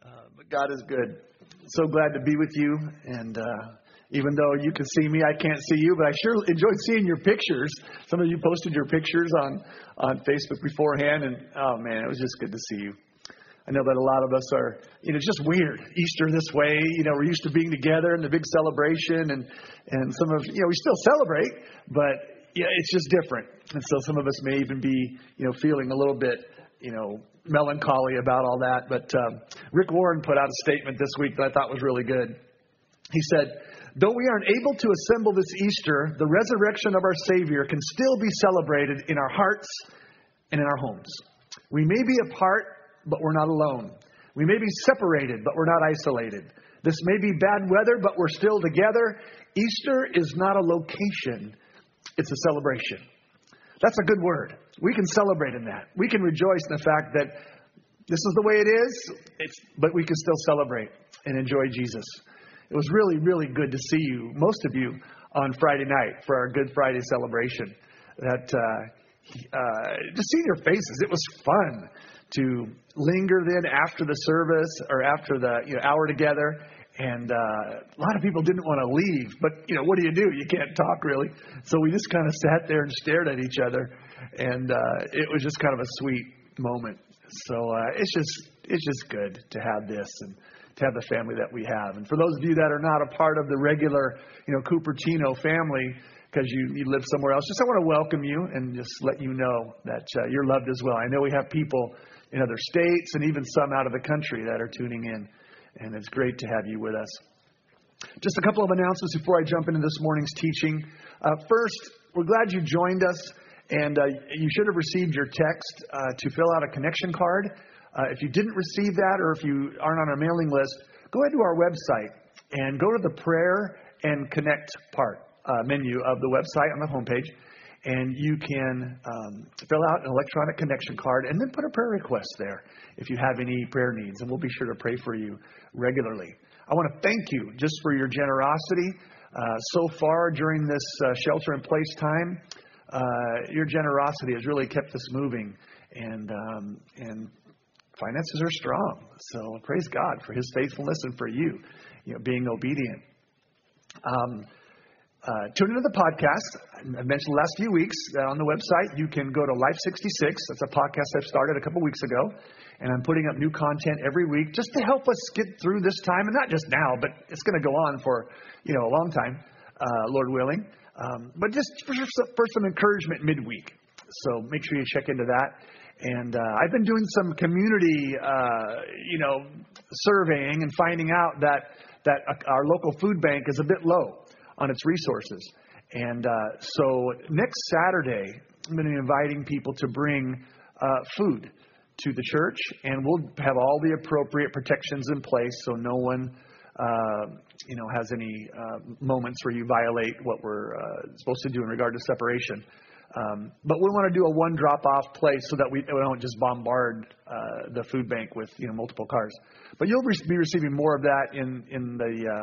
But God is good. So glad to be with you. And even though you can see me, I can't see you. But I sure enjoyed seeing your pictures. Some of you posted your pictures on Facebook beforehand. And, oh, man, it was just good to see you. I know that a lot of us are, it's just weird. Easter this way, we're used to being together and the big celebration. And some of, we still celebrate. But, yeah, it's just different. And so some of us may even be, feeling a little bit, melancholy about all that. But Rick Warren put out a statement this week that I thought was really good. He said, "Though we aren't able to assemble this Easter, the resurrection of our Savior can still be celebrated in our hearts and in our homes. We may be apart, but we're not alone. We may be separated, but we're not isolated. This may be bad weather, but we're still together. Easter is not a location, it's a celebration." That's a good word. We can celebrate in that. We can rejoice in the fact that this is the way it is, but we can still celebrate and enjoy Jesus. It was really, really good to see you, most of you, on Friday night for our Good Friday celebration. Just seeing your faces, it was fun to linger then after the service or after the hour together. And a lot of people didn't want to leave. But, what do? You can't talk, really. So we just kind of sat there and stared at each other. And it was just kind of a sweet moment. So it's just good to have this and to have the family that we have. And for those of you that are not a part of the regular, Cupertino family, because you live somewhere else, I want to welcome you and just let you know that you're loved as well. I know we have people in other states and even some out of the country that are tuning in. And it's great to have you with us. Just a couple of announcements before I jump into this morning's teaching. First, we're glad you joined us. And you should have received your text to fill out a connection card. If you didn't receive that or if you aren't on our mailing list, go ahead to our website and go to the prayer and connect part menu of the website on the homepage. And you can fill out an electronic connection card and then put a prayer request there if you have any prayer needs. And we'll be sure to pray for you regularly. I want to thank you just for your generosity so far during this shelter-in-place time. Your generosity has really kept us moving. And finances are strong. So praise God for His faithfulness and for you, being obedient. Tune into the podcast. I mentioned the last few weeks that on the website you can go to Life 66. That's a podcast I've started a couple weeks ago. And I'm putting up new content every week just to help us get through this time. And not just now, but it's going to go on for, a long time, Lord willing. But just for some encouragement midweek. So make sure you check into that. And I've been doing some community, surveying and finding out that our local food bank is a bit low on its resources. And so next Saturday, I'm going to be inviting people to bring food to the church. And we'll have all the appropriate protections in place so no one has any moments where you violate what we're supposed to do in regard to separation. But we want to do a one drop-off place so that we don't just bombard the food bank with multiple cars. But you'll be receiving more of that in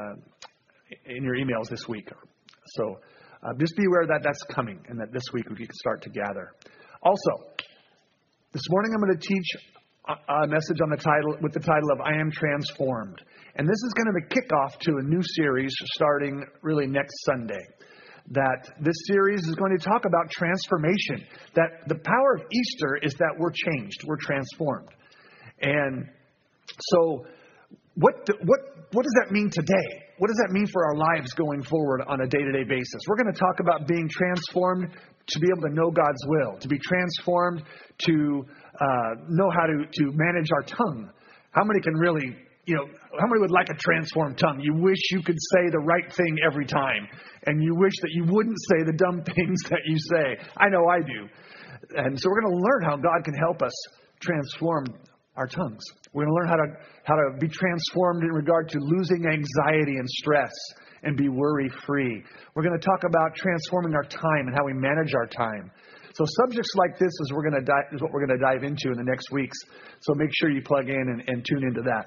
your emails this week. So just be aware that that's coming and that this week we can start to gather. Also, this morning I'm going to teach a message with the title of I Am Transformed. And this is going to be a kickoff to a new series starting really next Sunday. That this series is going to talk about transformation. That the power of Easter is that we're changed, we're transformed. And so what does that mean today? What does that mean for our lives going forward on a day-to-day basis? We're going to talk about being transformed to be able to know God's will, to be transformed to know how to manage our tongue. How many can really, how many would like a transformed tongue? You wish you could say the right thing every time, and you wish that you wouldn't say the dumb things that you say. I know I do. And so we're going to learn how God can help us transform our tongues. We're going to learn how to be transformed in regard to losing anxiety and stress and be worry-free. We're going to talk about transforming our time and how we manage our time. So subjects like this is what we're going to dive into in the next weeks. So make sure you plug in and tune into that.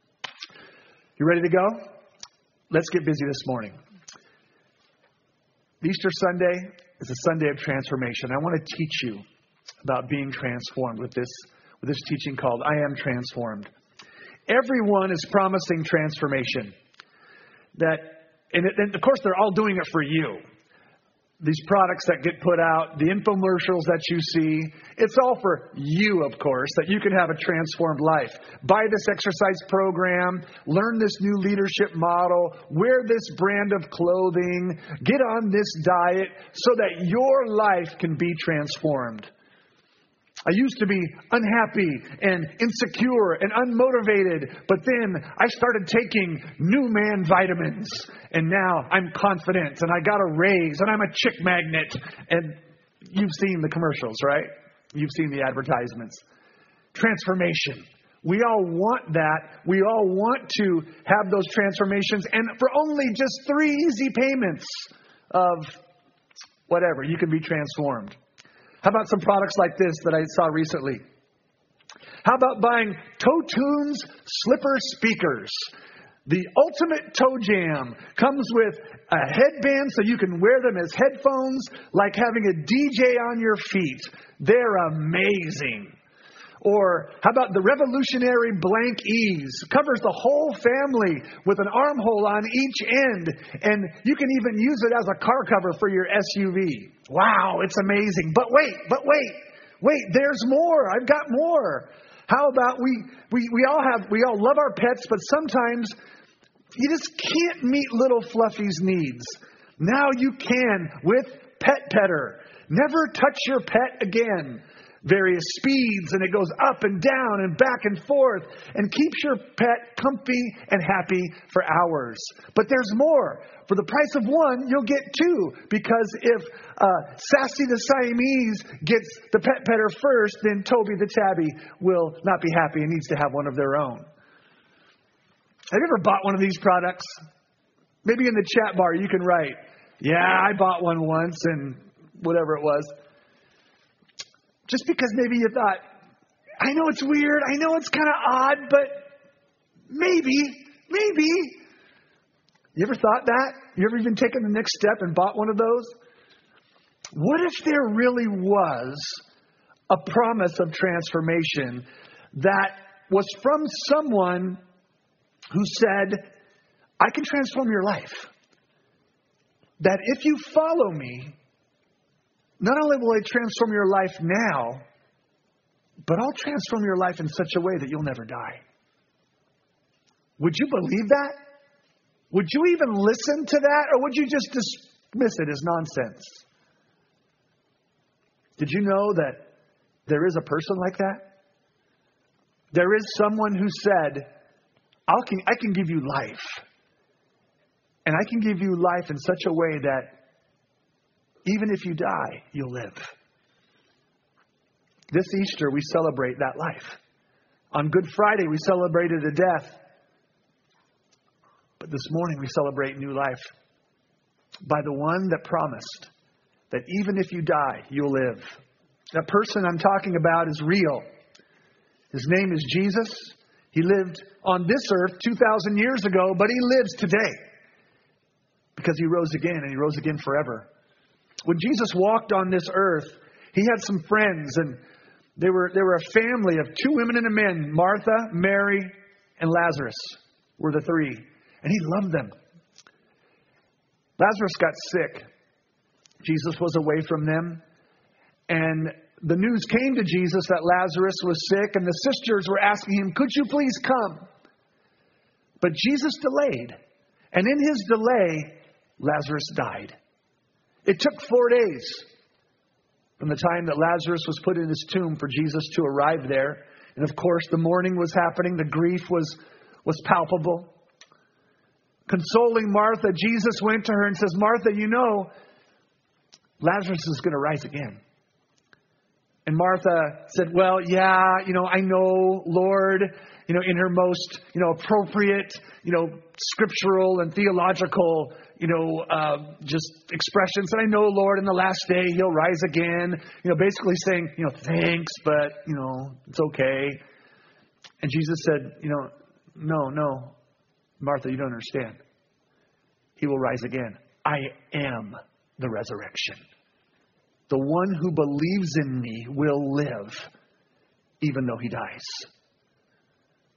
You ready to go? Let's get busy this morning. Easter Sunday is a Sunday of transformation. I want to teach you about being transformed with this teaching called I Am Transformed. Everyone is promising transformation. And of course, they're all doing it for you. These products that get put out, the infomercials that you see, it's all for you, of course, that you can have a transformed life. Buy this exercise program, learn this new leadership model, wear this brand of clothing, get on this diet so that your life can be transformed. I used to be unhappy and insecure and unmotivated, but then I started taking New Man vitamins, and now I'm confident, and I got a raise, and I'm a chick magnet. And you've seen the commercials, right? You've seen the advertisements. Transformation. We all want that. We all want to have those transformations, and for only just 3 easy payments of whatever, you can be transformed. How about some products like this that I saw recently? How about buying Toe Tunes slipper speakers? The ultimate toe jam comes with a headband so you can wear them as headphones, like having a DJ on your feet. They're amazing. Or how about the revolutionary Blank Ease? Covers the whole family with an armhole on each end. And you can even use it as a car cover for your SUV. Wow, it's amazing. But wait, there's more. I've got more. How about we all love our pets, but sometimes you just can't meet little Fluffy's needs. Now you can with Pet Petter. Never touch your pet again. Various speeds, and it goes up and down and back and forth and keeps your pet comfy and happy for hours. But there's more. For the price of one, you'll get 2, because if Sassy the Siamese gets the Pet Petter first, then Toby the Tabby will not be happy and needs to have one of their own. Have you ever bought one of these products? Maybe in the chat bar you can write, yeah, I bought one once, and whatever it was. Just because maybe you thought, I know it's weird, I know it's kind of odd, but maybe. You ever thought that? You ever even taken the next step and bought one of those? What if there really was a promise of transformation that was from someone who said, I can transform your life. That if you follow me, not only will I transform your life now, but I'll transform your life in such a way that you'll never die. Would you believe that? Would you even listen to that? Or would you just dismiss it as nonsense? Did you know that there is a person like that? There is someone who said, I can give you life. And I can give you life in such a way that even if you die, you'll live. This Easter, we celebrate that life. On Good Friday, we celebrated a death. But this morning, we celebrate new life by the one that promised that even if you die, you'll live. That person I'm talking about is real. His name is Jesus. He lived on this earth 2,000 years ago, but he lives today because he rose again, and he rose again forever. When Jesus walked on this earth, he had some friends, and they were a family of 2 women and a man. Martha, Mary, and Lazarus were the 3. And he loved them. Lazarus got sick. Jesus was away from them. And the news came to Jesus that Lazarus was sick, and the sisters were asking him, could you please come? But Jesus delayed. And in his delay, Lazarus died. It took 4 days from the time that Lazarus was put in his tomb for Jesus to arrive there. And of course, the mourning was happening. The grief was palpable. Consoling Martha, Jesus went to her and says, Martha, you know, Lazarus is going to rise again. And Martha said, well, yeah, I know, Lord, in her most, appropriate, scriptural and theological, just expressions. And I know, Lord, in the last day, he'll rise again, basically saying, thanks, but, it's okay. And Jesus said, no, Martha, you don't understand. He will rise again. I am the resurrection. The one who believes in me will live, even though he dies.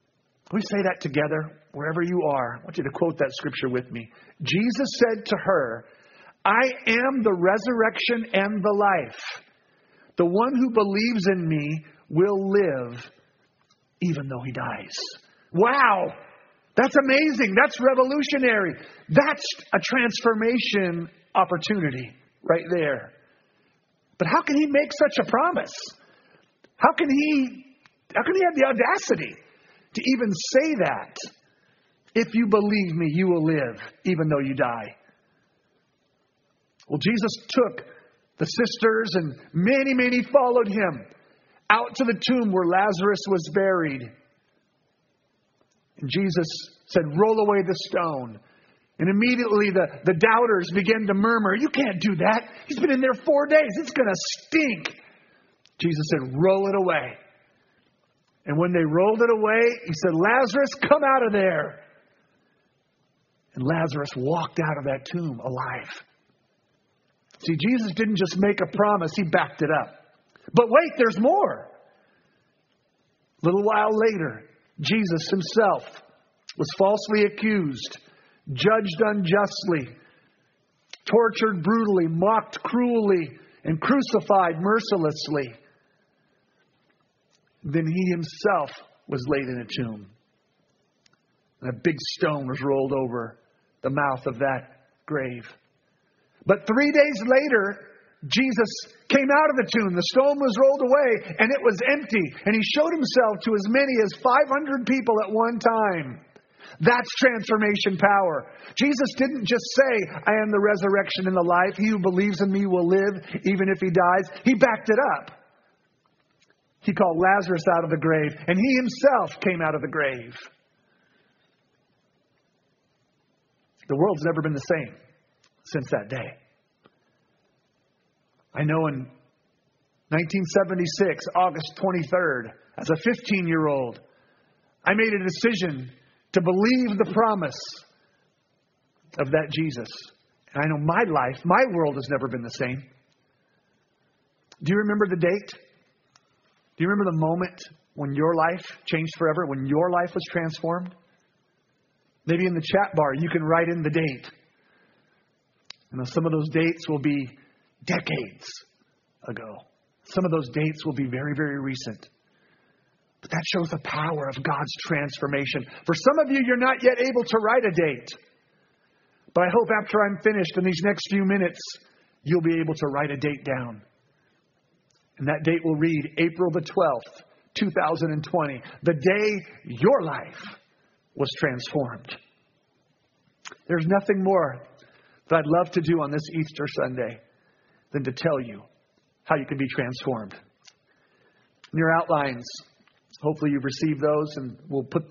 Can we say that together, wherever you are? I want you to quote that scripture with me. Jesus said to her, I am the resurrection and the life. The one who believes in me will live even though he dies. Wow! That's amazing. That's revolutionary. That's a transformation opportunity right there. But how can he make such a promise? How can he have the audacity to even say that? If you believe me, you will live even though you die. Well, Jesus took the sisters and many followed him out to the tomb where Lazarus was buried. And Jesus said, roll away the stone. And immediately the doubters began to murmur, you can't do that. He's been in there 4 days. It's going to stink. Jesus said, roll it away. And when they rolled it away, he said, Lazarus, come out of there. And Lazarus walked out of that tomb alive. See, Jesus didn't just make a promise, he backed it up. But wait, there's more. A little while later, Jesus himself was falsely accused, judged unjustly, tortured brutally, mocked cruelly, and crucified mercilessly. Then he himself was laid in a tomb. And a big stone was rolled over the mouth of that grave. But 3 days later, Jesus came out of the tomb. The stone was rolled away and it was empty. And he showed himself to as many as 500 people at one time. That's transformation power. Jesus didn't just say, I am the resurrection and the life. He who believes in me will live even if he dies. He backed it up. He called Lazarus out of the grave and he himself came out of the grave. The world's never been the same since that day. I know in 1976, August 23rd, as a 15-year-old, I made a decision to believe the promise of that Jesus. And I know my life, my world has never been the same. Do you remember the date? Do you remember the moment when your life changed forever, when your life was transformed? Maybe in the chat bar, you can write in the date. And some of those dates will be decades ago. Some of those dates will be very, very recent. But that shows the power of God's transformation. For some of you, you're not yet able to write a date. But I hope after I'm finished in these next few minutes, you'll be able to write a date down. And that date will read April the 12th, 2020. The day your life was transformed. There's nothing more that I'd love to do on this Easter Sunday than to tell you how you can be transformed. In your outlines, hopefully you've received those, and we'll put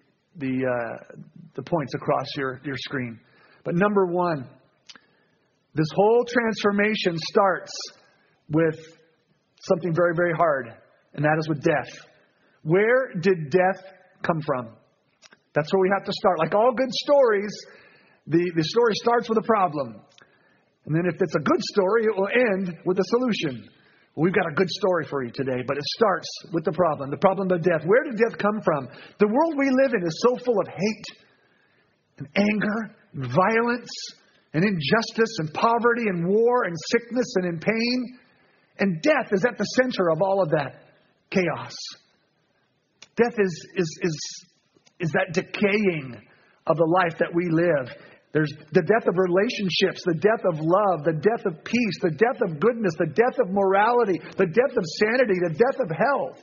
the points across your screen. But number one, this whole transformation starts with something very, very hard, and that is with death. Where did death come from? That's where we have to start. Like all good stories, the story starts with a problem. And then if it's a good story, it will end with a solution. Well, we've got a good story for you today, but it starts with the problem of death. Where did death come from? The world we live in is so full of hate and anger and violence and injustice and poverty and war and sickness and in pain. And death is at the center of all of that chaos. Death is that decaying of the life that we live. There's the death of relationships, the death of love, the death of peace, the death of goodness, the death of morality, the death of sanity, the death of health.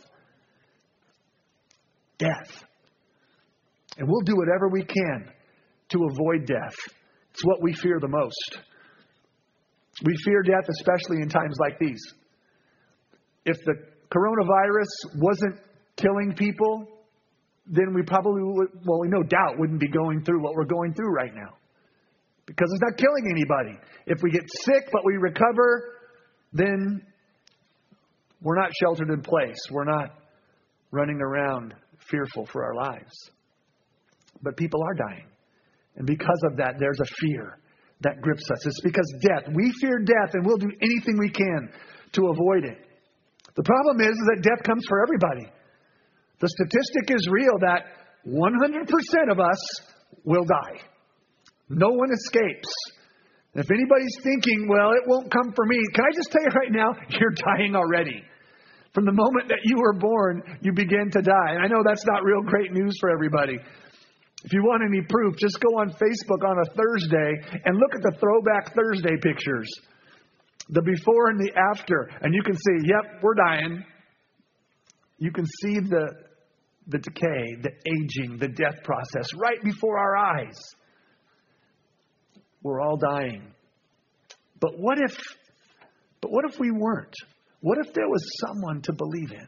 Death. And we'll do whatever we can to avoid death. It's what we fear the most. We fear death, especially in times like these. If the coronavirus wasn't killing people, then we probably would, well, we no doubt wouldn't be going through what we're going through right now. Because it's not killing anybody. If we get sick but we recover, then we're not sheltered in place. We're not running around fearful for our lives. But people are dying. And because of that, there's a fear that grips us. It's because death, we fear death and we'll do anything we can to avoid it. The problem is that death comes for everybody. The statistic is real that 100% of us will die. No one escapes. If anybody's thinking, well, it won't come for me, can I just tell you right now, you're dying already. From the moment that you were born, you begin to die. And I know that's not real great news for everybody. If you want any proof, just go on Facebook on a Thursday and look at the Throwback Thursday pictures. The before and the after. And you can see, yep, we're dying. You can see the decay, the aging, the death process right before our eyes. We're all dying. But what if we weren't? What if there was someone to believe in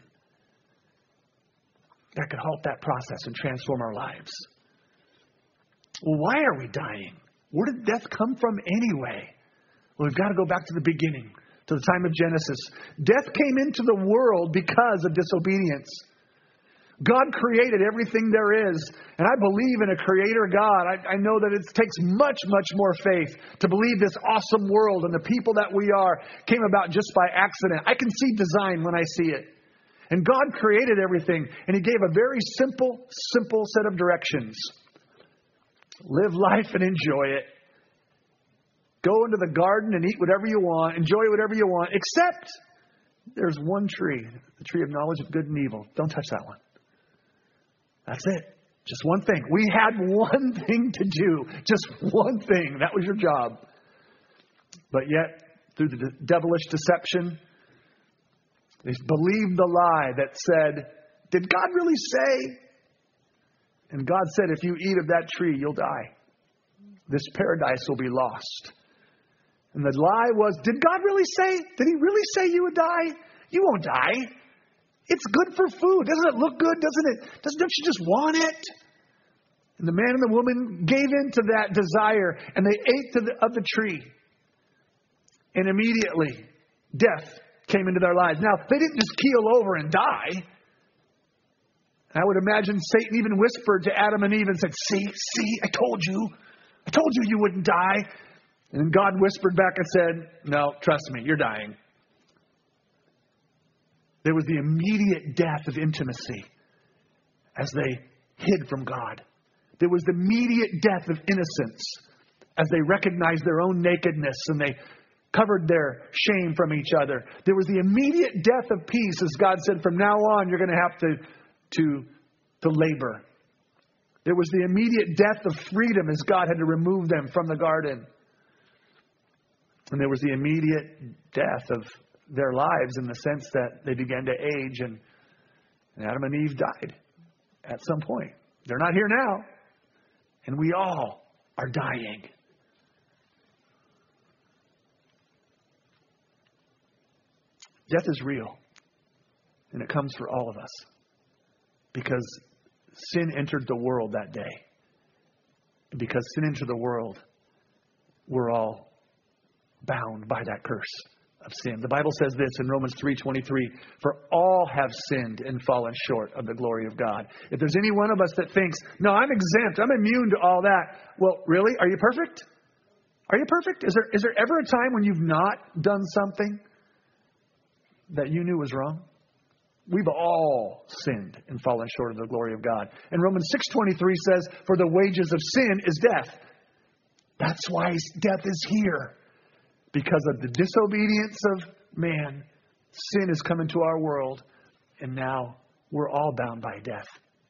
that could halt that process and transform our lives? Well, why are we dying? Where did death come from anyway? Well, we've got to go back to the beginning, to the time of Genesis. Death came into the world because of disobedience. God created everything there is. And I believe in a creator God. I know that it takes much, much more faith to believe this awesome world and the people that we are came about just by accident. I can see design when I see it. And God created everything. And He gave a very simple set of directions. Live life and enjoy it. Go into the garden and eat whatever you want. Enjoy whatever you want. Except there's one tree, the tree of knowledge of good and evil. Don't touch that one. That's it. Just one thing. We had one thing to do. Just one thing. That was your job. But yet, through the devilish deception, they believed the lie that said, did God really say? And God said, if you eat of that tree, you'll die. This paradise will be lost. And the lie was, did God really say? Did He really say you would die? You won't die. It's good for food. Doesn't it look good? Don't you just want it? And the man and the woman gave in to that desire and they ate of the tree. And immediately, death came into their lives. Now, they didn't just keel over and die. I would imagine Satan even whispered to Adam and Eve and said, see, I told you you wouldn't die. And God whispered back and said, no, trust me, you're dying. There was the immediate death of intimacy as they hid from God. There was the immediate death of innocence as they recognized their own nakedness and they covered their shame from each other. There was the immediate death of peace as God said, from now on, you're going to have to labor. There was the immediate death of freedom as God had to remove them from the garden. And there was the immediate death of their lives in the sense that they began to age and Adam and Eve died at some point. They're not here now. And we all are dying. Death is real. And it comes for all of us. Because sin entered the world that day. And because sin entered the world, we're all bound by that curse of sin. The Bible says this in Romans 3:23, for all have sinned and fallen short of the glory of God. If there's any one of us that thinks, no, I'm exempt, I'm immune to all that. Well, really? Are you perfect? Are you perfect? Is there ever a time when you've not done something that you knew was wrong? We've all sinned and fallen short of the glory of God. And Romans 6:23 says, for the wages of sin is death. That's why death is here. Because of the disobedience of man, sin has come into our world, and now we're all bound by death.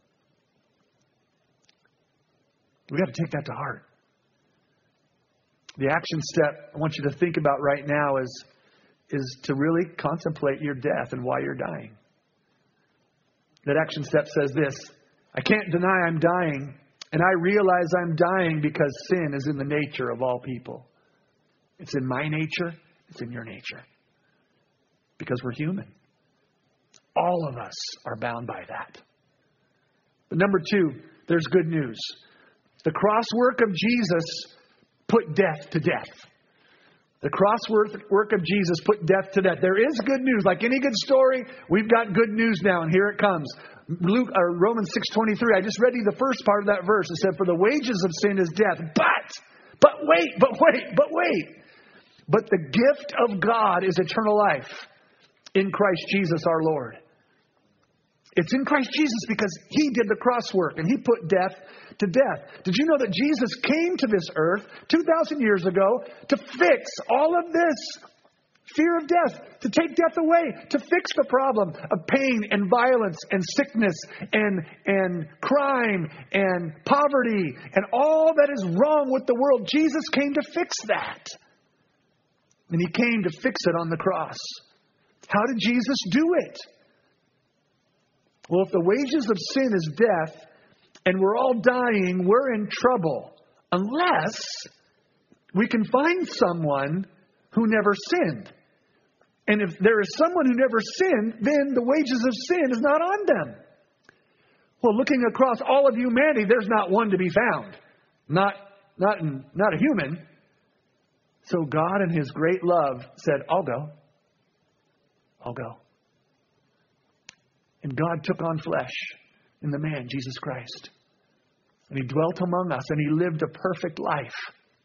We've got to take that to heart. The action step I want you to think about right now is to really contemplate your death and why you're dying. That action step says this, I can't deny I'm dying, and I realize I'm dying because sin is in the nature of all people. It's in my nature. It's in your nature. Because we're human. All of us are bound by that. But number two, there's good news. The cross work of Jesus put death to death. The cross work of Jesus put death to death. There is good news. Like any good story, we've got good news now, and here it comes. Romans 6:23. I just read you the first part of that verse. It said, for the wages of sin is death. But wait. But the gift of God is eternal life in Christ Jesus our Lord. It's in Christ Jesus because He did the cross work and He put death to death. Did you know that Jesus came to this earth 2,000 years ago to fix all of this fear of death, to take death away, to fix the problem of pain and violence and sickness and crime and poverty and all that is wrong with the world? Jesus came to fix that. And He came to fix it on the cross. How did Jesus do it? Well, if the wages of sin is death and we're all dying, we're in trouble. Unless we can find someone who never sinned. And if there is someone who never sinned, then the wages of sin is not on them. Well, looking across all of humanity, there's not one to be found. Not a human. So God in His great love said, I'll go. And God took on flesh in the man, Jesus Christ. And He dwelt among us and He lived a perfect life.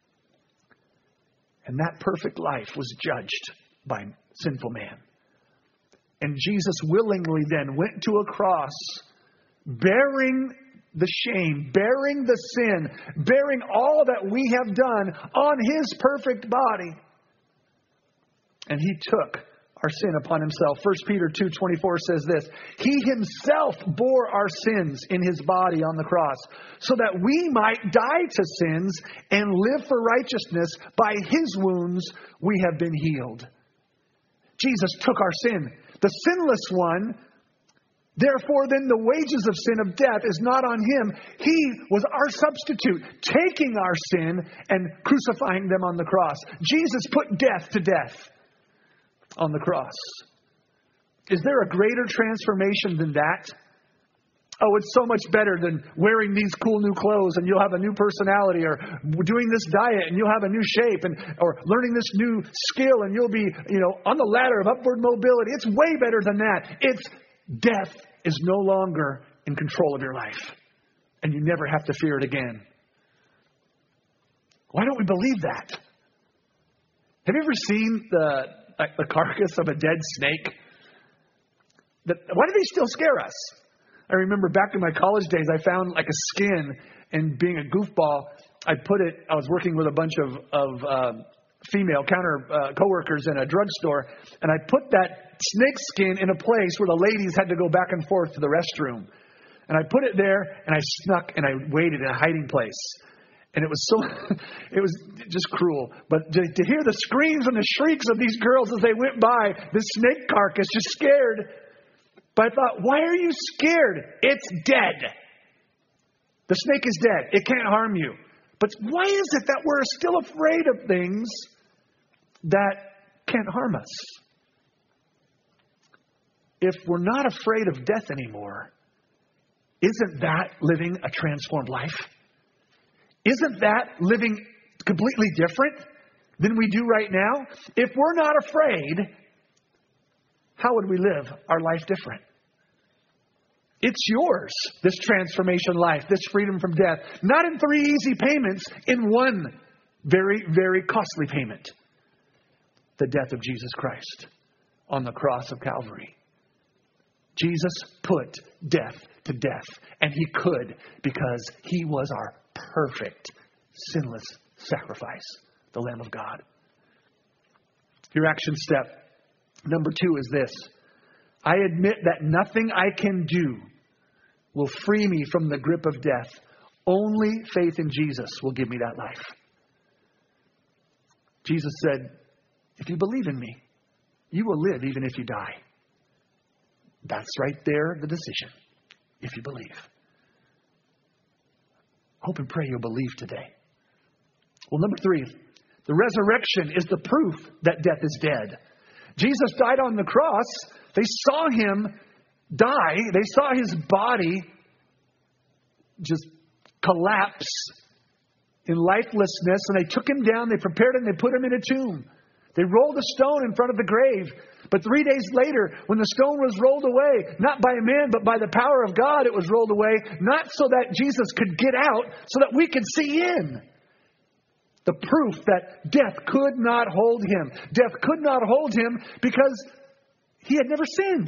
And that perfect life was judged by sinful man. And Jesus willingly then went to a cross, bearing the shame, bearing the sin, bearing all that we have done on His perfect body. And He took our sin upon Himself. 1 Peter 2:24 says this, He Himself bore our sins in His body on the cross, so that we might die to sins and live for righteousness. By His wounds we have been healed. Jesus took our sin, the sinless one. Therefore, then the wages of sin of death is not on Him. He was our substitute, taking our sin and crucifying them on the cross. Jesus put death to death on the cross. Is there a greater transformation than that? Oh, it's so much better than wearing these cool new clothes and you'll have a new personality, or doing this diet and you'll have a new shape, or learning this new skill and you'll be, on the ladder of upward mobility. It's way better than that. It's death is no longer in control of your life and you never have to fear it again. Why don't we believe that? Have you ever seen the carcass of a dead snake? Why do they still scare us? I remember back in my college days, I found like a skin, and being a goofball, I was working with a bunch of female coworkers in a drugstore, and I put that snake skin in a place where the ladies had to go back and forth to the restroom. And I put it there, and I snuck, and I waited in a hiding place. And it was just cruel. But to hear the screams and the shrieks of these girls as they went by, this snake carcass, just scared. But I thought, why are you scared? It's dead. The snake is dead. It can't harm you. But why is it that we're still afraid of things that can't harm us? If we're not afraid of death anymore, isn't that living a transformed life? Isn't that living completely different than we do right now? If we're not afraid, how would we live our life different? It's yours, this transformation life, this freedom from death. Not in 3 easy payments, in one very, very costly payment. The death of Jesus Christ on the cross of Calvary. Jesus put death to death. And He could, because He was our perfect, sinless sacrifice, the Lamb of God. Your action step number 2 is this. I admit that nothing I can do will free me from the grip of death. Only faith in Jesus will give me that life. Jesus said, if you believe in me, you will live even if you die. That's right there, the decision. If you believe. Hope and pray you'll believe today. Well, number 3, the resurrection is the proof that death is dead. Jesus died on the cross. They saw Him die. They saw His body just collapse in lifelessness. And they took Him down. They prepared Him. They put Him in a tomb. They rolled a stone in front of the grave. But 3 days later, when the stone was rolled away, not by man, but by the power of God, it was rolled away. Not so that Jesus could get out, so that we could see in. The proof that death could not hold Him. Death could not hold Him because He had never sinned.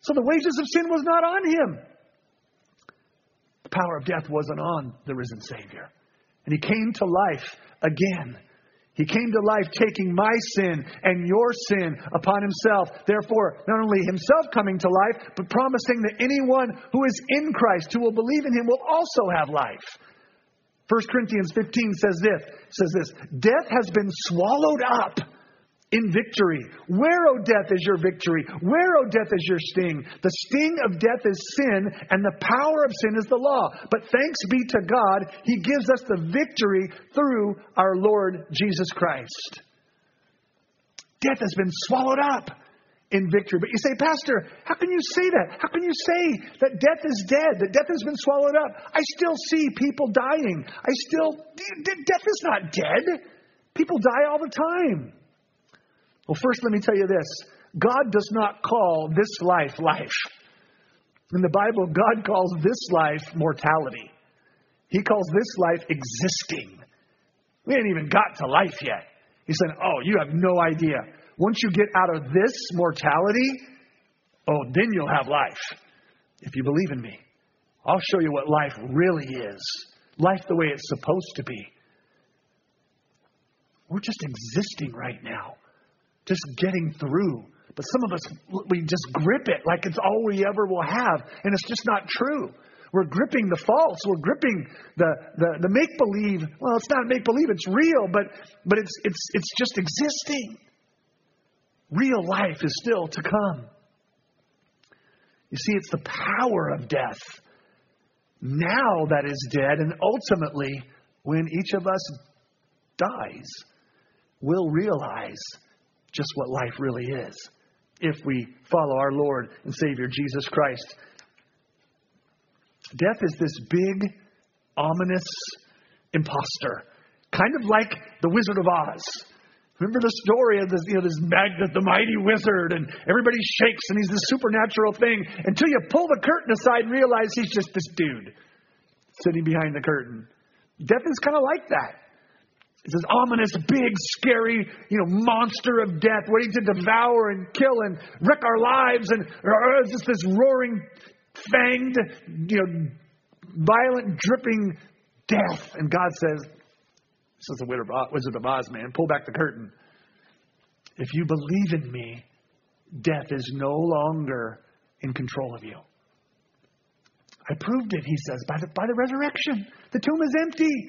So the wages of sin was not on him. The power of death wasn't on the risen Savior. And he came to life again. He came to life taking my sin and your sin upon himself. Therefore, not only himself coming to life, but promising that anyone who is in Christ, who will believe in him, will also have life. 1 Corinthians 15 says this, death has been swallowed up in victory. Where, O death, is your victory? Where, O death, is your sting? The sting of death is sin, and the power of sin is the law. But thanks be to God, he gives us the victory through our Lord Jesus Christ. Death has been swallowed up in victory. But you say, Pastor, how can you say that? How can you say that death is dead, that death has been swallowed up? I still see people dying. Death is not dead. People die all the time. Well, first, let me tell you this. God does not call this life life. In the Bible, God calls this life mortality. He calls this life existing. We ain't even got to life yet. He said, oh, you have no idea. Once you get out of this mortality, oh, then you'll have life. If you believe in me, I'll show you what life really is. Life the way it's supposed to be. We're just existing right now. Just getting through. But some of us, we just grip it like it's all we ever will have. And it's just not true. We're gripping the false. We're gripping the make-believe. Well, it's not make-believe. It's real, but it's just existing. Real life is still to come. You see, it's the power of death. Now that is dead, and ultimately, when each of us dies, we'll realize just what life really is if we follow our Lord and Savior Jesus Christ. Death is this big, ominous imposter, kind of like the Wizard of Oz. Remember the story of this the mighty wizard, and everybody shakes, and he's this supernatural thing until you pull the curtain aside and realize he's just this dude sitting behind the curtain. Death is kind of like that. It's this ominous, big, scary, monster of death waiting to devour and kill and wreck our lives. And it's just this roaring, fanged, violent, dripping death. And God says, this is the Wizard of Oz, man. Pull back the curtain. If you believe in me, death is no longer in control of you. I proved it, he says, by the resurrection. The tomb is empty.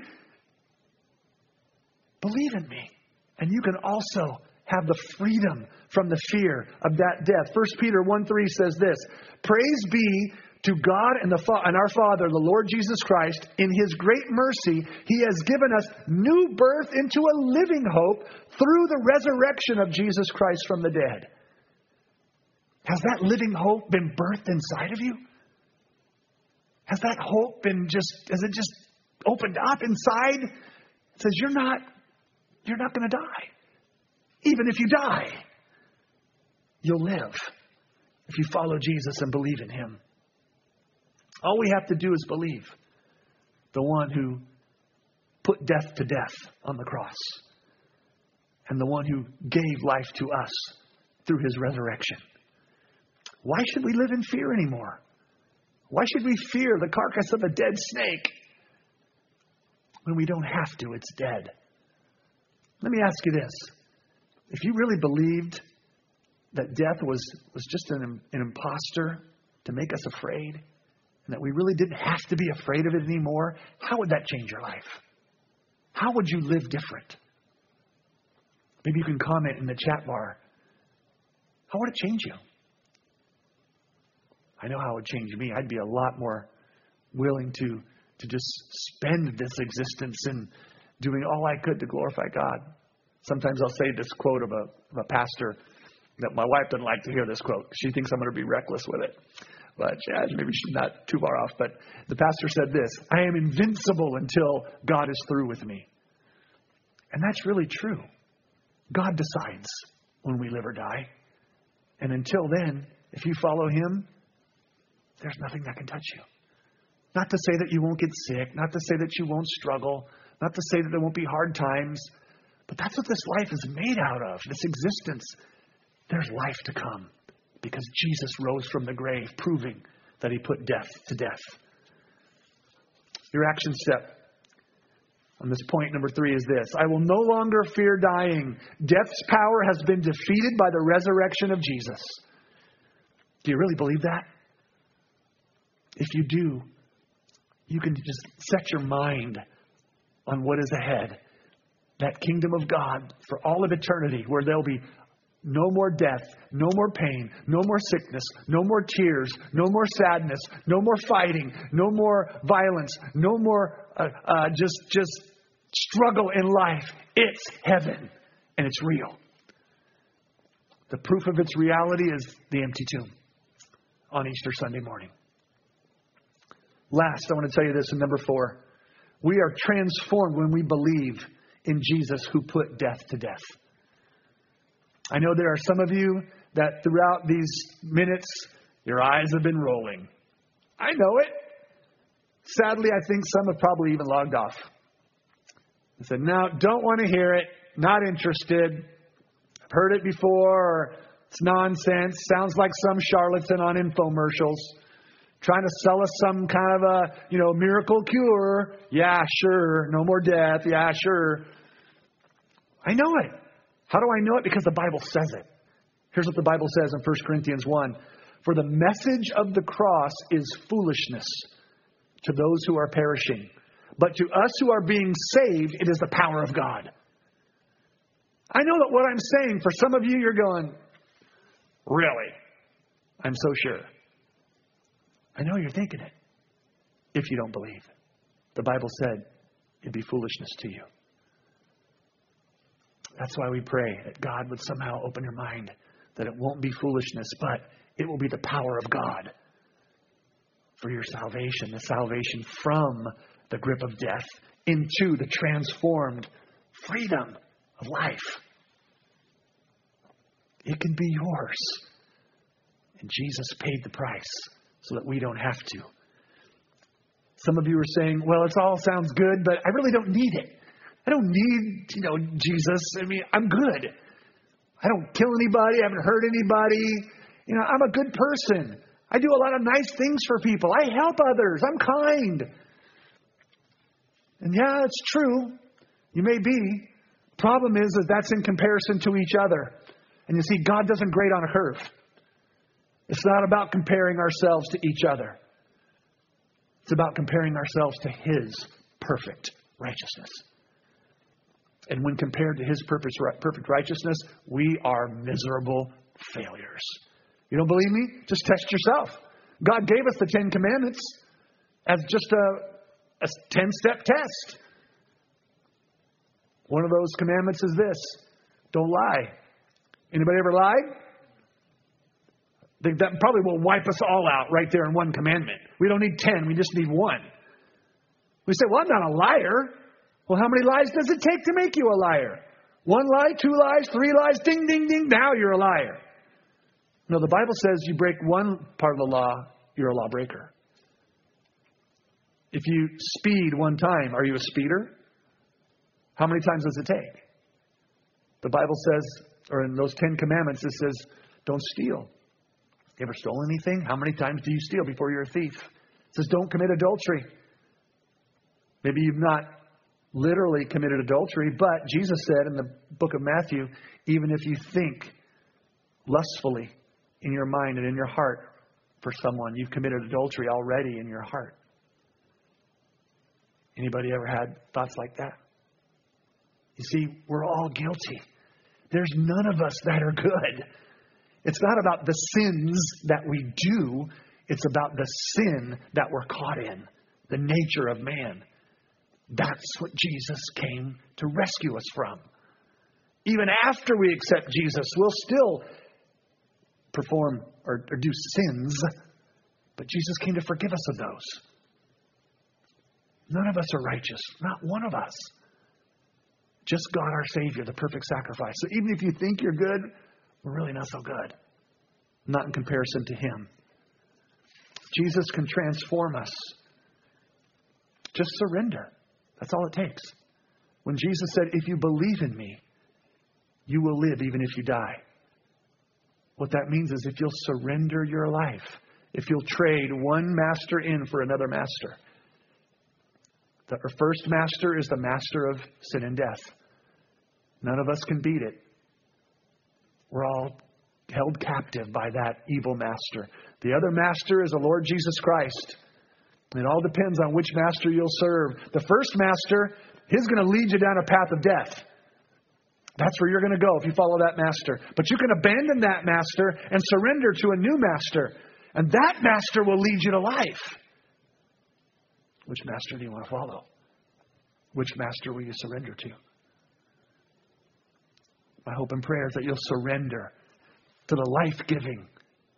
Believe in me, and you can also have the freedom from the fear of that death. 1 Peter 1:3 says this, praise be to God and our Father, the Lord Jesus Christ. In his great mercy, he has given us new birth into a living hope through the resurrection of Jesus Christ from the dead. Has that living hope been birthed inside of you? Has that hope has it just opened up inside? It says you're not going to die. Even if you die, you'll live if you follow Jesus and believe in him. All we have to do is believe the one who put death to death on the cross and the one who gave life to us through his resurrection. Why should we live in fear anymore? Why should we fear the carcass of a dead snake when we don't have to? It's dead. Let me ask you this. If you really believed that death was just an imposter to make us afraid, and that we really didn't have to be afraid of it anymore, how would that change your life? How would you live different? Maybe you can comment in the chat bar. How would it change you? I know how it would change me. I'd be a lot more willing to just spend this existence in doing all I could to glorify God. Sometimes I'll say this quote of a pastor that my wife doesn't like to hear this quote. She thinks I'm going to be reckless with it. But yeah, maybe she's not too far off. But the pastor said this, I am invincible until God is through with me. And that's really true. God decides when we live or die. And until then, if you follow him, there's nothing that can touch you. Not to say that you won't get sick. Not to say that you won't struggle. Not to say that there won't be hard times. But that's what this life is made out of. This existence. There's life to come. because Jesus rose from the grave, proving that he put death to death. Your action step on this point number 3 is this: I will no longer fear dying. Death's power has been defeated by the resurrection of Jesus. Do you really believe that? If you do, you can just set your mind on what is ahead. That kingdom of God for all of eternity, where there'll be no more death, no more pain, no more sickness, no more tears, no more sadness, no more fighting, no more violence, no more just struggle in life. It's heaven, and it's real. The proof of its reality is the empty tomb on Easter Sunday morning. Last, I want to tell you this in number 4. We are transformed when we believe in Jesus who put death to death. I know there are some of you that throughout these minutes, your eyes have been rolling. I know it. Sadly, I think some have probably even logged off. And said, no, don't want to hear it. Not interested. I've heard it before. Or it's nonsense. Sounds like some charlatan on infomercials. Trying to sell us some kind of a, miracle cure. Yeah, sure. No more death. Yeah, sure. I know it. How do I know it? Because the Bible says it. Here's what the Bible says in 1 Corinthians 1. For the message of the cross is foolishness to those who are perishing. But to us who are being saved, it is the power of God. I know that what I'm saying, for some of you, you're going, really? I'm so sure. I know you're thinking it. If you don't believe. The Bible said it'd be foolishness to you. That's why we pray that God would somehow open your mind, that it won't be foolishness, but it will be the power of God for your salvation, the salvation from the grip of death into the transformed freedom of life. It can be yours. And Jesus paid the price so that we don't have to. Some of you are saying, well, it all sounds good, but I really don't need it. I don't need, Jesus. I'm good. I don't kill anybody. I haven't hurt anybody. I'm a good person. I do a lot of nice things for people. I help others. I'm kind. And yeah, it's true. You may be. Problem is that that's in comparison to each other. And you see, God doesn't grade on a curve. It's not about comparing ourselves to each other. It's about comparing ourselves to His perfect righteousness. And when compared to His perfect righteousness, we are miserable failures. You don't believe me? Just test yourself. God gave us the 10 Commandments as just a 10-step test. One of those commandments is this: don't lie. Anybody ever lied? I think that probably will wipe us all out right there in one commandment. We don't need 10. We just need 1. We say, well, I'm not a liar. Well, how many lies does it take to make you a liar? 1 lie, 2 lies, 3 lies, ding, ding, ding. Now you're a liar. No, the Bible says you break one part of the law, you're a lawbreaker. If you speed 1 time, are you a speeder? How many times does it take? The Bible says, or in those 10 commandments, it says, don't steal. You ever stolen anything? How many times do you steal before you're a thief? It says, don't commit adultery. Maybe you've not literally committed adultery, but Jesus said in the book of Matthew, even if you think lustfully in your mind and in your heart for someone, you've committed adultery already in your heart. Anybody ever had thoughts like that? You see, we're all guilty. There's none of us that are good. It's not about the sins that we do. It's about the sin that we're caught in, the nature of man. That's what Jesus came to rescue us from. Even after we accept Jesus, we'll still perform or do sins, but Jesus came to forgive us of those. None of us are righteous. Not one of us. Just God our Savior, the perfect sacrifice. So even if you think you're good, we're really not so good. Not in comparison to Him. Jesus can transform us. Just surrender. That's all it takes. When Jesus said, if you believe in me, you will live even if you die. What that means is if you'll surrender your life, if you'll trade one master in for another master. The first master is the master of sin and death. None of us can beat it. We're all held captive by that evil master. The other master is the Lord Jesus Christ. It all depends on which master you'll serve. The first master, he's going to lead you down a path of death. That's where you're going to go if you follow that master. But you can abandon that master and surrender to a new master. And that master will lead you to life. Which master do you want to follow? Which master will you surrender to? My hope and prayer is that you'll surrender to the life-giving,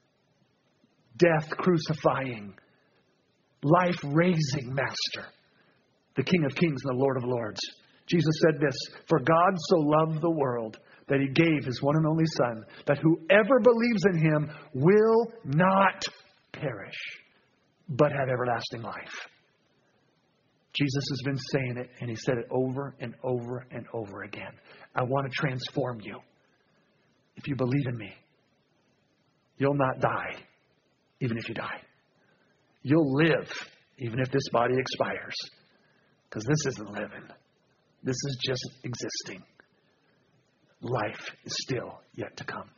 death-crucifying, life-raising master, the King of Kings and the Lord of Lords. Jesus said this, "For God so loved the world that he gave his one and only Son, that whoever believes in him will not perish, but have everlasting life." Jesus has been saying it, and he said it over and over and over again. I want to transform you. If you believe in me, you'll not die, even if you die. You'll live, even if this body expires. Because this isn't living. This is just existing. Life is still yet to come.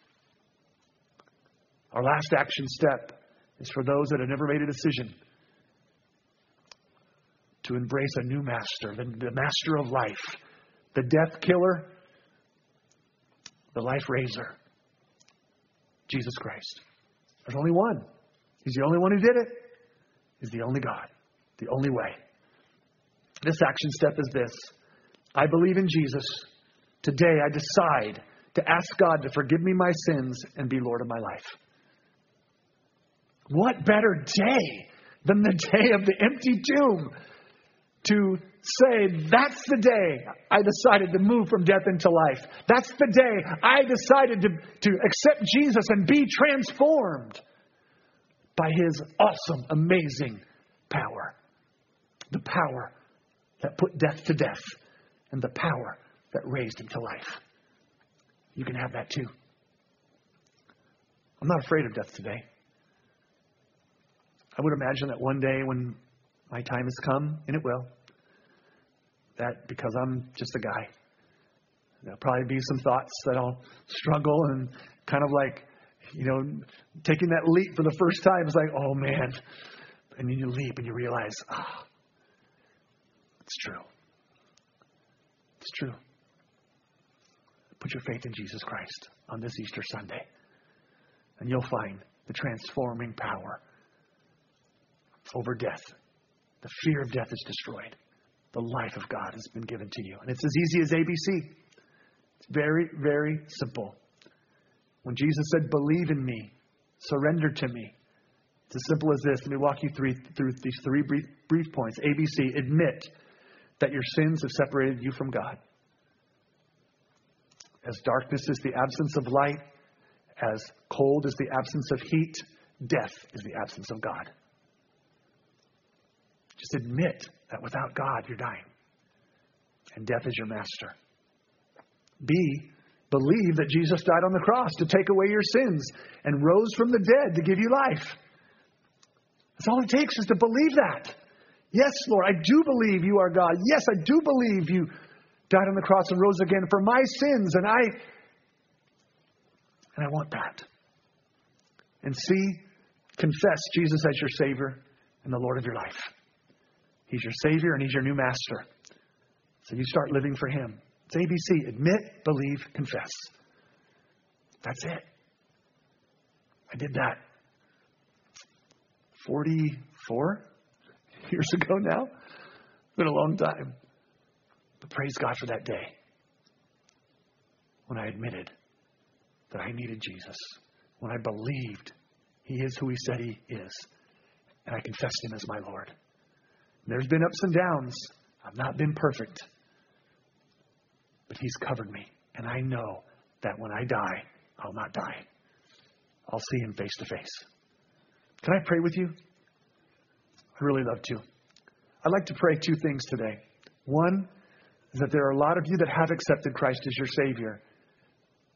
Our last action step is for those that have never made a decision to embrace a new master, the master of life, the death killer, the life raiser, Jesus Christ. There's only one. He's the only one who did it. He's the only God, the only way. This action step is this. I believe in Jesus. Today I decide to ask God to forgive me my sins and be Lord of my life. What better day than the day of the empty tomb to say, that's the day I decided to move from death into life. That's the day I decided to accept Jesus and be transformed by his awesome, amazing power. The power that put death to death and the power that raised him to life. You can have that too. I'm not afraid of death today. I would imagine that one day when my time has come, and it will, that because I'm just a guy, there'll probably be some thoughts that I'll struggle and kind of like, taking that leap for the first time is like, oh man. And then you leap and you realize, it's true. It's true. Put your faith in Jesus Christ on this Easter Sunday, and you'll find the transforming power over death. The fear of death is destroyed. The life of God has been given to you. And it's as easy as ABC. It's very, very simple. When Jesus said, believe in me, surrender to me, it's as simple as this. Let me walk you through these three brief points. ABC, admit that your sins have separated you from God. As darkness is the absence of light, as cold is the absence of heat, death is the absence of God. Just admit that without God, you're dying. And death is your master. B, believe that Jesus died on the cross to take away your sins and rose from the dead to give you life. That's all it takes is to believe that. Yes, Lord, I do believe you are God. Yes, I do believe you died on the cross and rose again for my sins. And I want that. And C, confess Jesus as your Savior and the Lord of your life. He's your Savior and he's your new master. So you start living for him. It's ABC. Admit, believe, confess. That's it. I did that 44 years ago now. It's been a long time. But praise God for that day when I admitted that I needed Jesus. When I believed he is who he said he is. And I confessed him as my Lord. There's been ups and downs. I've not been perfect. But he's covered me. And I know that when I die, I'll not die. I'll see him face to face. Can I pray with you? I'd really love to. I'd like to pray two things today. One is that there are a lot of you that have accepted Christ as your Savior.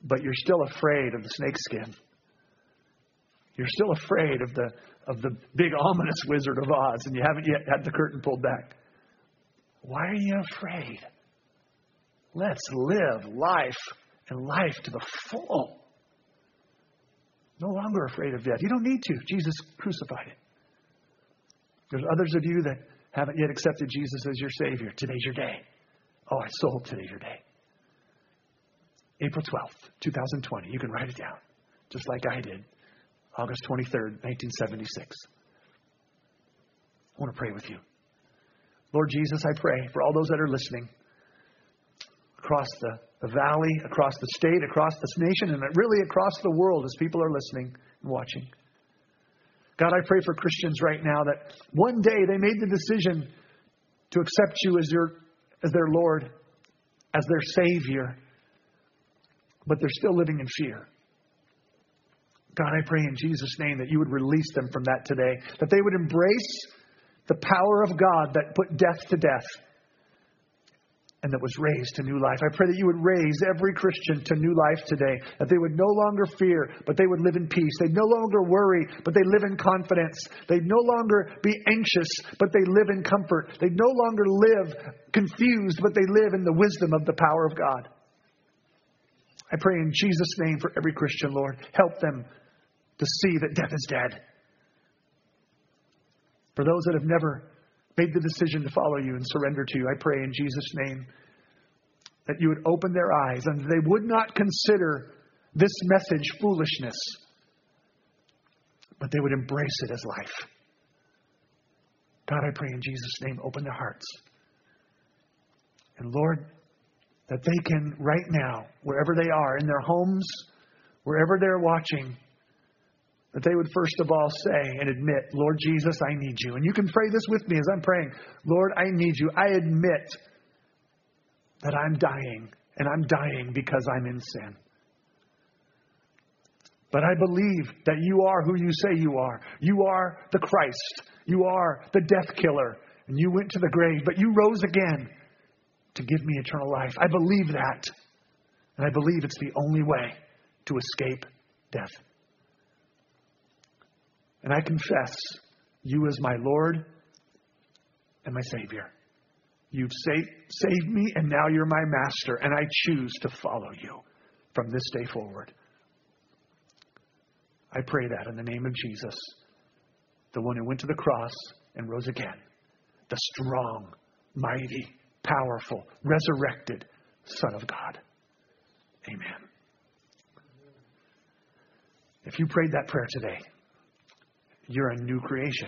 but you're still afraid of the snakeskin. You're still afraid of the big ominous Wizard of Oz, and you haven't yet had the curtain pulled back. Why are you afraid? Let's live life and life to the full. No longer afraid of death. You don't need to. Jesus crucified it. There's others of you that haven't yet accepted Jesus as your Savior. Today's your day. Oh, I so hope today's your day. April 12th, 2020. You can write it down, just like I did. August 23rd, 1976. I want to pray with you. Lord Jesus, I pray for all those that are listening across the valley, across the state, across this nation, and really across the world as people are listening and watching. God, I pray for Christians right now that one day they made the decision to accept you as their Lord, as their Savior, but they're still living in fear. God, I pray in Jesus' name that you would release them from that today, that they would embrace the power of God that put death to death and that was raised to new life. I pray that you would raise every Christian to new life today, that they would no longer fear, but they would live in peace. They'd no longer worry, but they live in confidence. They'd no longer be anxious, but they live in comfort. They'd no longer live confused, but they live in the wisdom of the power of God. I pray in Jesus' name for every Christian, Lord. Help them to see that death is dead. For those that have never made the decision to follow you and surrender to you, I pray in Jesus' name that you would open their eyes and they would not consider this message foolishness, but they would embrace it as life. God, I pray in Jesus' name, open their hearts. And Lord, that they can right now, wherever they are, in their homes, wherever they're watching, that they would first of all say and admit, Lord Jesus, I need you. And you can pray this with me as I'm praying. Lord, I need you. I admit that I'm dying, and I'm dying because I'm in sin. But I believe that you are who you say you are. You are the Christ. You are the death killer. And you went to the grave, but you rose again to give me eternal life. I believe that. And I believe it's the only way to escape death. And I confess you as my Lord and my Savior. You've saved me, and now you're my master, and I choose to follow you from this day forward. I pray that in the name of Jesus, the one who went to the cross and rose again, the strong, mighty, powerful, resurrected Son of God. Amen. If you prayed that prayer today, you're a new creation.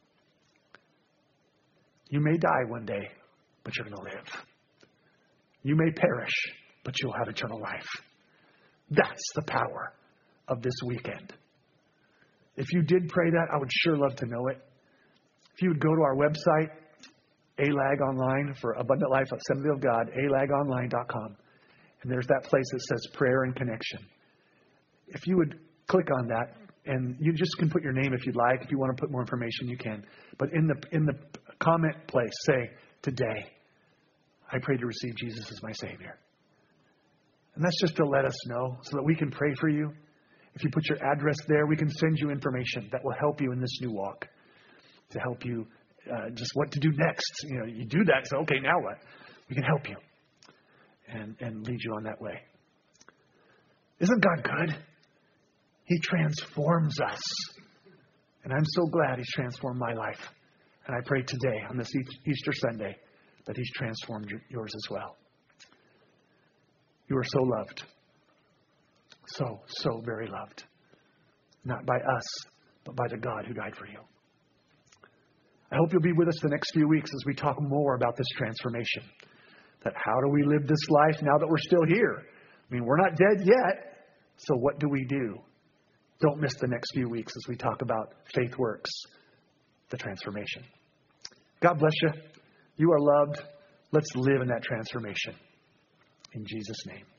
You may die one day, but you're going to live. You may perish, but you'll have eternal life. That's the power of this weekend. If you did pray that, I would sure love to know it. If you would go to our website, ALAG Online, for Abundant Life Assembly of God, alagonline.com. And there's that place that says Prayer and Connection. If you would click on that, and you just can put your name if you'd like. If you want to put more information, you can. But in the comment place, say, today, I pray to receive Jesus as my Savior. And that's just to let us know so that we can pray for you. If you put your address there, we can send you information that will help you in this new walk, to help you just what to do next. You know, you do that, so okay, now what? We can help you and lead you on that way. Isn't God good? He transforms us. And I'm so glad He's transformed my life. And I pray today, on this Easter Sunday, that He's transformed yours as well. You are so loved. So very loved. Not by us, but by the God who died for you. I hope you'll be with us the next few weeks as we talk more about this transformation. That how do we live this life now that we're still here? I mean, we're not dead yet. So what do we do? Don't miss the next few weeks as we talk about faith works, the transformation. God bless you. You are loved. Let's live in that transformation. In Jesus' name.